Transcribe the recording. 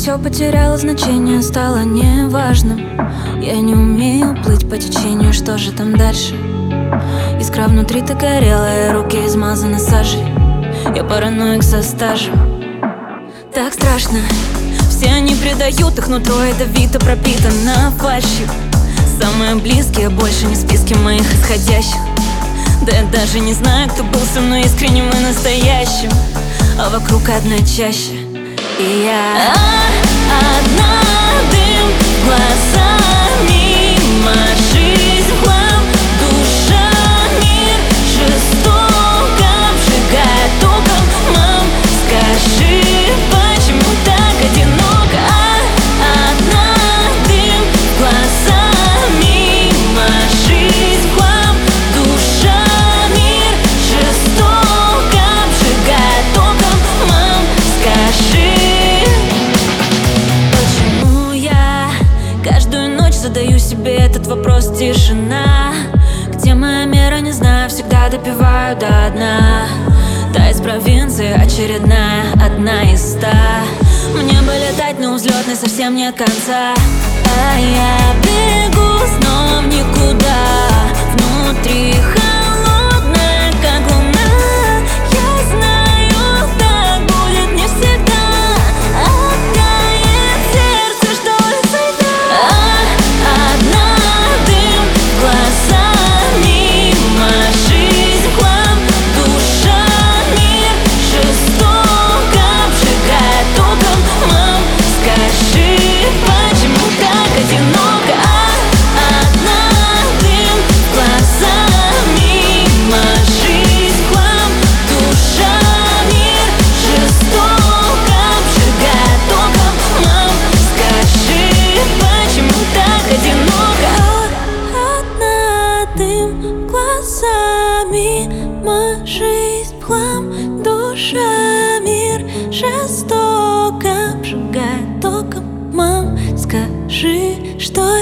все потеряло значение, стало неважным. Я не умею плыть по течению, что же там дальше? Искра внутри так горелая, руки измазаны сажей. Я параноик со стажем. Так страшно, все они предают, их нутро ядовито пропитано фальшью. Самые близкие больше не в списке моих исходящих. Да я даже не знаю, кто был со мной искренним и настоящим. А вокруг одна чаще, и я одна, дым глазами, жизнь в хлам, душа, мир жестоко обжигает током. Мам, скажи, почему так одиноко? Одна, дым глазами, жизнь в хлам, душа, мир жестоко обжигает током. Мам, скажи, почему я каждую ночь задаю себе этот вопрос? Тишина, где моя мера, не знаю, всегда допиваю до дна. Та из провинции очередная, одна из 100. Мне бы летать, но у взлетной совсем нет конца. А я бегу снова в никуда. Внутри холодная, как луна. Я знаю, так будет не всегда. Оттает сердце, что ли, всегда. Одна, дым глазами, жизнь в хлам, душа, мир жестоко обжигает током. Мам, скажи, почему так одиноко? Одна, дым глазами, жизнь в хлам, душа, мир жестоко обжигает током. Мам, скажи, почему так одиноко? Одна, дым глазами, жизнь в хлам, душа, мир жестоко обжигает током. Мам, скажи, что